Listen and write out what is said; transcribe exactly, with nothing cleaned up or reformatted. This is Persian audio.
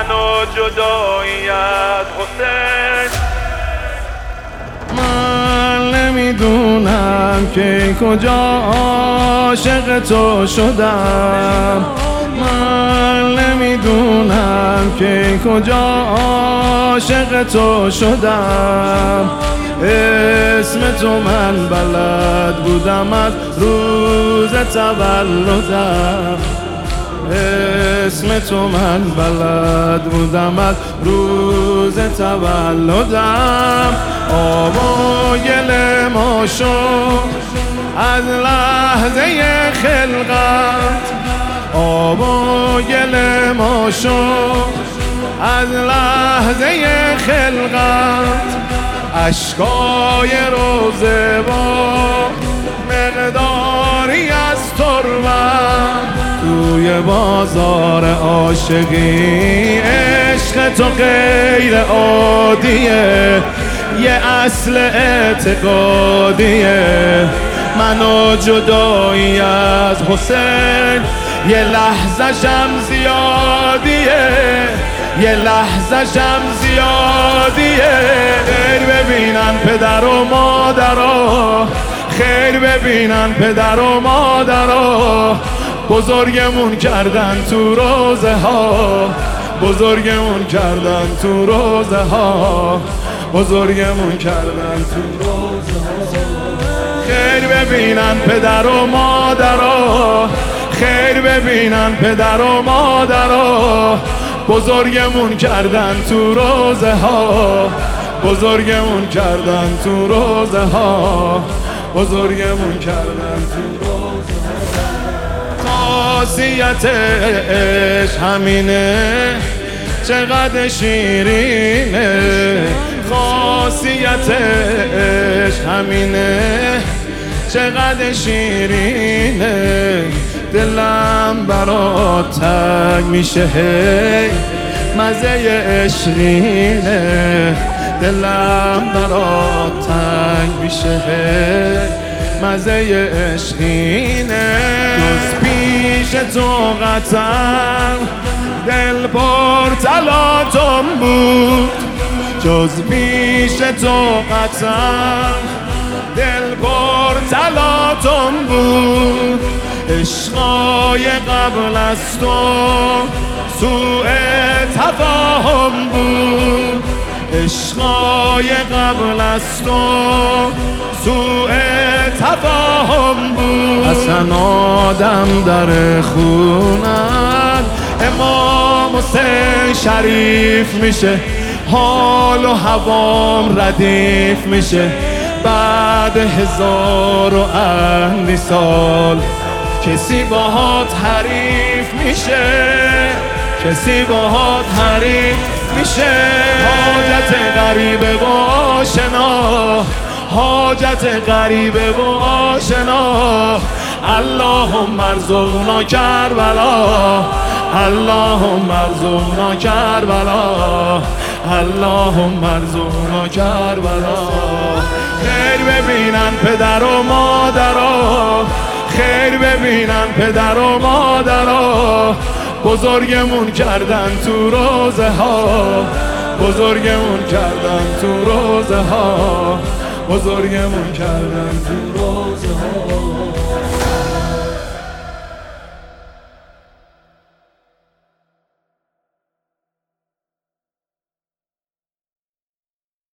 من و جدایی از حسین. من نمیدونم که کجا عاشق تو شدم، من نمیدونم که کجا عاشق تو شدم. اسم تو من بلد بودم از روز تولدم، اسم تو من بلد بودم از روز تولدم. آب و گل ما شد از لحظه خلقت، آب و گل ما شد از لحظه خلقت. اشکای روزه با مقداری از تربت توی بازار عاشقی. عشق تو غیر عادیه، یه اصل اعتقادیه. من و جدایی از حسین یه لحظه شم زیادیه، یه لحظه شم زیادیه. خیر ببینن پدر و مادرها، خیر ببینن پدر و مادرها. بزرگمون کردن تو روزه ها، بزرگمون کردن تو روزه ها، بزرگمون کردن تو روزه ها. خیر ببینن پدر و مادرها، خیر ببینن پدر و مادرها. بزرگمون کردن تو روزه ها، بزرگمون کردن تو روزه ها، بزرگمون کردن تو روزه ها. خاصیتش همینه چقدر شیرینه، خاصیتش همینه چقدر شیرینه. دلم برات تنگ میشه هی مزه عشقینه، دلم برات تنگ میشه هی مزه عشقینه. جز پیش تو قطر دل پر تلاطم بود، جز پیش تو قطر دل پر تلاطم بود. عشقای قبل از تو سوء تفاهم بود، عشقای قبل از تو سوء تفاهم بود. اصلا آدم در خونن امام حسین شریف میشه، حال و هوام ردیف میشه. بعد هزار و اندی سال کسی باهات حریف میشه، کسی باهات حریف میشه. حاجت غریبه و آشنا، حاجت غریبه و آشنا. اللهم ارزقنا کربلا، اللهم ارزقنا کربلا، اللهم ارزقنا کربلا. خیر ببینن پدر و مادرها، خیر ببینن پدر و مادرها. بزرگمون کردن تو روزه ها، بزرگمون کردن تو روزه ها، بزرگمون کردن تو روزه ها.